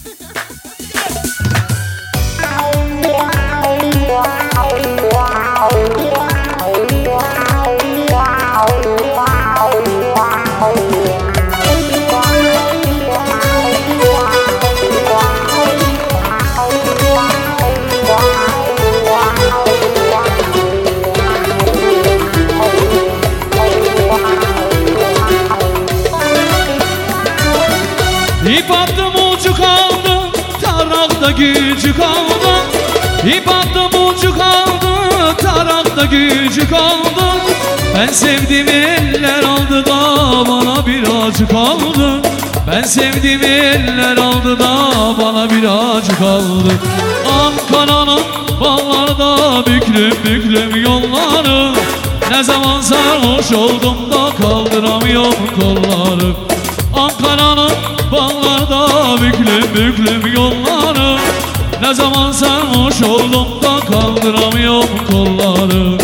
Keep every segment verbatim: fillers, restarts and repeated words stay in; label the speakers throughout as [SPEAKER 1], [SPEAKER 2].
[SPEAKER 1] İp attım ucu kaldı, tarakta gücü kaldı. İp attım ucu kaldı, tarakta gücü kaldı. Ben sevdiğim eller aldı da bana bir acı kaldı. Ben sevdiğim eller aldı da bana bir acı kaldı. Ankara'nın bağlarda büklüm büklüm yolları. Ne zaman sarhoş oldum da kaldıramıyorum kolları. Ankara'nın bağlarda büklüm büklüm yolları. Ne zaman sarhoş oldum da kaldıramıyorum kolları.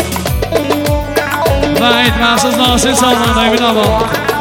[SPEAKER 1] Ve itmensiz nasıl sallanayım bir daha.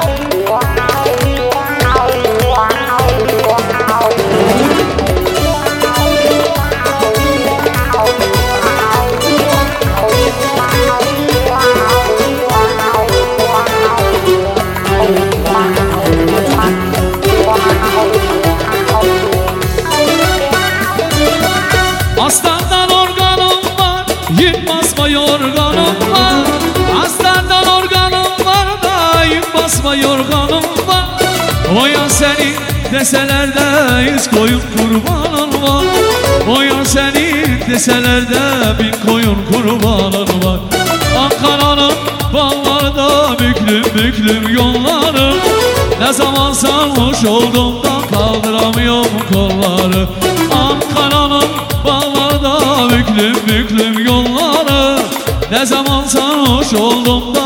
[SPEAKER 1] Aslandan organım var, yük basma yorganım var. Aslandan organım var da yük basma yorganım var. Oyan seni deseler de yüz koyun kurbanın var. Oyan seni deseler de bin koyun kurbanın var. Ankara'nın bağlarda büklüm büklüm yolları. Ne zaman sarhoş oldum da kaldıramıyorum kolları. Ankara'nın bağlarda büklüm büklüm yolları. Ne zaman sarhoş oldum da